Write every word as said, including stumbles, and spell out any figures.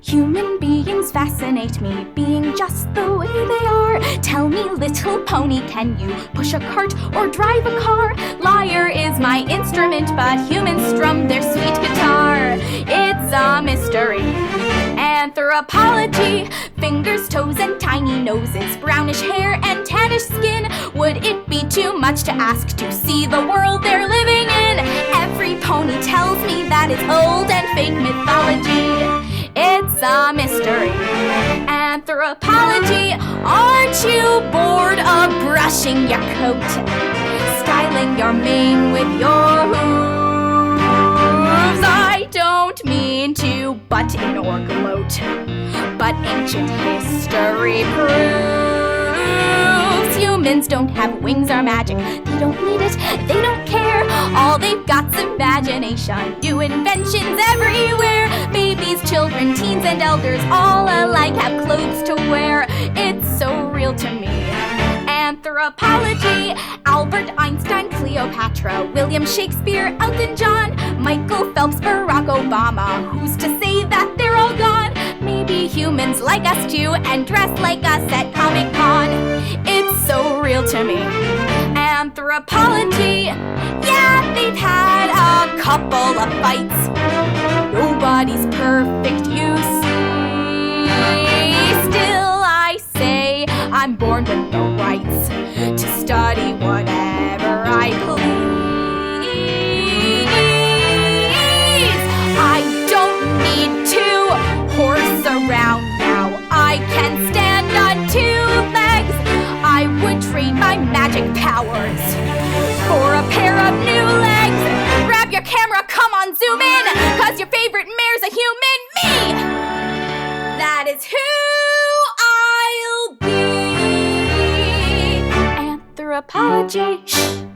Human beings fascinate me, being just the way they are. Tell me, little pony, can you push a cart or drive a car? Lyre is my instrument, but humans strum their sweet guitar. It's a mystery. Anthropology, fingers, toes, and tiny noses, brownish hair and tannish skin. Would it be too much to ask to see the world they're living in? Every pony tells me that it's old and fake mythology. It's a mystery. Anthropology, aren't you bored of brushing your coat, styling your mane with your hooves? I don't mean to butt in or gloat, but ancient history proves humans don't have wings or magic. They don't need it, they don't care. All they've got's imagination, new inventions everywhere. Babies, children, teens, and elders all alike have clothes to wear. It's so real to me. Anthropology, Albert Einstein, Cleopatra, William Shakespeare, Elton John, Michael Phelps, Barack Obama. Who's to say that they're all gone? Maybe humans like us too and dress like us at Comic-Con. It's so real to me. Anthropology, yeah, they've had a couple of fights. Nobody's perfect, you see. Still, I say I'm born with the rights to study whatever I please. I don't need to horse around now. I can stand on two legs. I would trade my magic powers for a pair of new legs. Grab your camera, come on, zoom in, cause your favorite mare's a human, me! That is who I'll be. Anthropology.